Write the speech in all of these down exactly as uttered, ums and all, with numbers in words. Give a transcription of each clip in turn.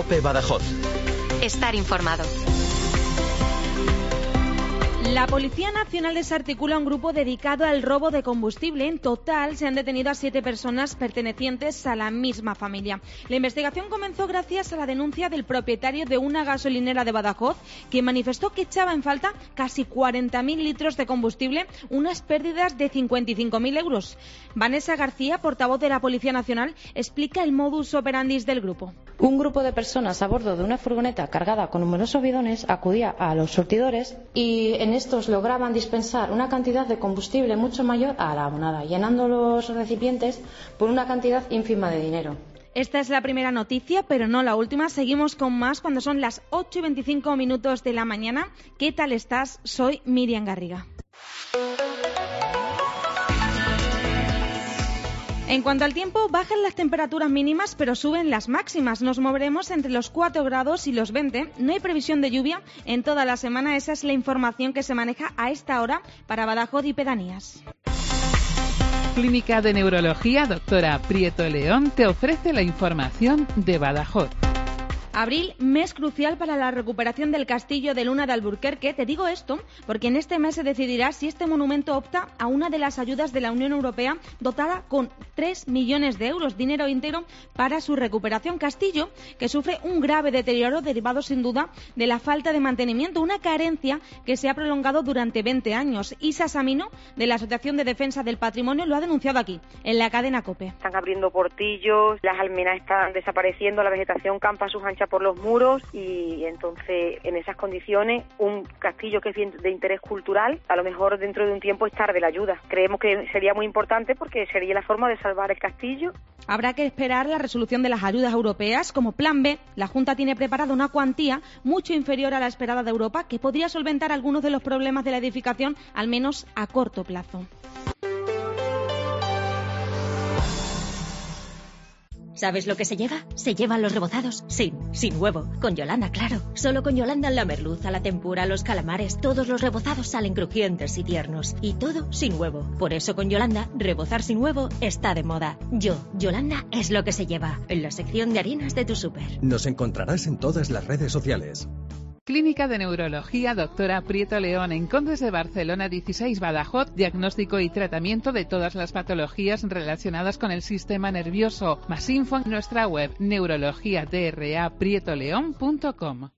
COPE Badajoz. Estar informado. La Policía Nacional desarticula un grupo dedicado al robo de combustible. En total se han detenido a siete personas pertenecientes a la misma familia. La investigación comenzó gracias a la denuncia del propietario de una gasolinera de Badajoz, que manifestó que echaba en falta casi cuarenta mil litros de combustible, unas pérdidas de cincuenta y cinco mil euros. Vanessa García, portavoz de la Policía Nacional, explica el modus operandi del grupo. Un grupo de personas a bordo de una furgoneta cargada con numerosos bidones acudía a los surtidores y en estos lograban dispensar una cantidad de combustible mucho mayor a la abonada, llenando los recipientes por una cantidad ínfima de dinero. Esta es la primera noticia, pero no la última. Seguimos con más cuando son las ocho y veinticinco minutos de la mañana. ¿Qué tal estás? Soy Miriam Garriga. En cuanto al tiempo, bajan las temperaturas mínimas, pero suben las máximas. Nos moveremos entre los cuatro grados y los veinte. No hay previsión de lluvia en toda la semana. Esa es la información que se maneja a esta hora para Badajoz y pedanías. Clínica de Neurología Doctora Prieto León te ofrece la información de Badajoz. Abril, mes crucial para la recuperación del castillo de Luna de Alburquerque. Te digo esto porque en este mes se decidirá si este monumento opta a una de las ayudas de la Unión Europea dotada con tres millones de euros, dinero íntegro para su recuperación. Castillo que sufre un grave deterioro derivado sin duda de la falta de mantenimiento, una carencia que se ha prolongado durante veinte años. Isa Samino, de la Asociación de Defensa del Patrimonio, lo ha denunciado aquí, en la cadena COPE. Están abriendo portillos, las almenas están desapareciendo, la vegetación campa a sus anchas por los muros y entonces en esas condiciones un castillo que es de interés cultural, a lo mejor dentro de un tiempo es tarde la ayuda. Creemos que sería muy importante porque sería la forma de salvar el castillo. Habrá que esperar la resolución de las ayudas europeas. Como plan B, la Junta tiene preparada una cuantía mucho inferior a la esperada de Europa que podría solventar algunos de los problemas de la edificación, al menos a corto plazo. ¿Sabes lo que se lleva? Se llevan los rebozados sin, sin huevo. Con Yolanda, claro. Solo con Yolanda la merluza, la tempura, los calamares, todos los rebozados salen crujientes y tiernos. Y todo sin huevo. Por eso con Yolanda, rebozar sin huevo está de moda. Yo, Yolanda, es lo que se lleva. En la sección de harinas de tu súper. Nos encontrarás en todas las redes sociales. Clínica de Neurología Doctora Prieto León en Condes de Barcelona dieciséis Badajoz, diagnóstico y tratamiento de todas las patologías relacionadas con el sistema nervioso. Más info en nuestra web neurologia tra prieto león punto com.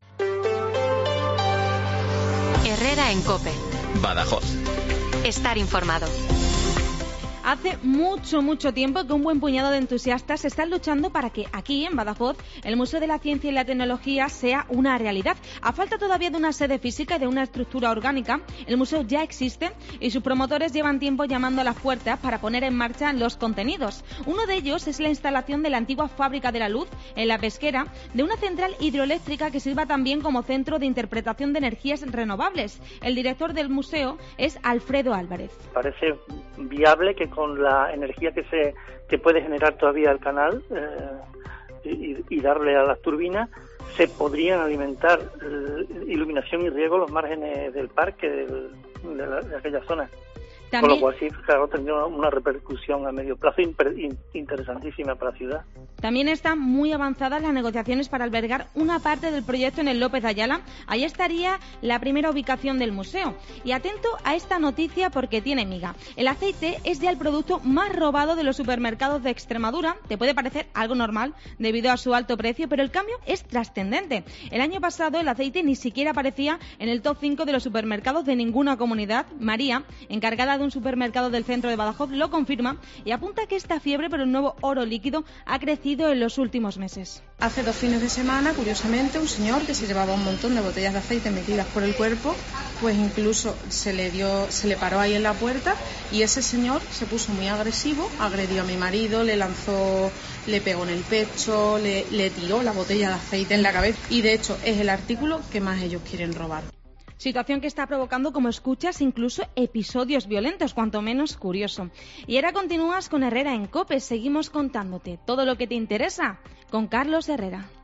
Herrera en COPE. Badajoz. Estar informado. Hace mucho, mucho tiempo que un buen puñado de entusiastas están luchando para que aquí, en Badajoz, el Museo de la Ciencia y la Tecnología sea una realidad. A falta todavía de una sede física y de una estructura orgánica, el museo ya existe y sus promotores llevan tiempo llamando a las puertas para poner en marcha los contenidos. Uno de ellos es la instalación de la antigua Fábrica de la Luz, en la Pesquera, de una central hidroeléctrica que sirva también como centro de interpretación de energías renovables. El director del museo es Alfredo Álvarez. Parece viable que con la energía que se que puede generar todavía el canal eh, y, y darle a las turbinas, se podrían alimentar eh, iluminación y riego los márgenes del parque del, de, la, de aquella zona. También, con lo cual sí, claro, tendría una repercusión a medio plazo interesantísima para la ciudad. También están muy avanzadas las negociaciones para albergar una parte del proyecto en el López de Ayala. Ahí estaría la primera ubicación del museo. Y atento a esta noticia porque tiene miga. El aceite es ya el producto más robado de los supermercados de Extremadura. Te puede parecer algo normal debido a su alto precio, pero el cambio es trascendente. El año pasado el aceite ni siquiera aparecía en el top cinco de los supermercados de ninguna comunidad. María, encargada de un supermercado del centro de Badajoz, lo confirma y apunta que esta fiebre por el nuevo oro líquido ha crecido en los últimos meses. Hace dos fines de semana, curiosamente, un señor que se llevaba un montón de botellas de aceite metidas por el cuerpo, pues incluso se le dio, se le paró ahí en la puerta y ese señor se puso muy agresivo, agredió a mi marido, le lanzó, le pegó en el pecho, le, le tiró la botella de aceite en la cabeza y de hecho es el artículo que más ellos quieren robar. Situación que está provocando, como escuchas, incluso episodios violentos, cuanto menos curioso. Y ahora continúas con Herrera en COPE. Seguimos contándote todo lo que te interesa con Carlos Herrera.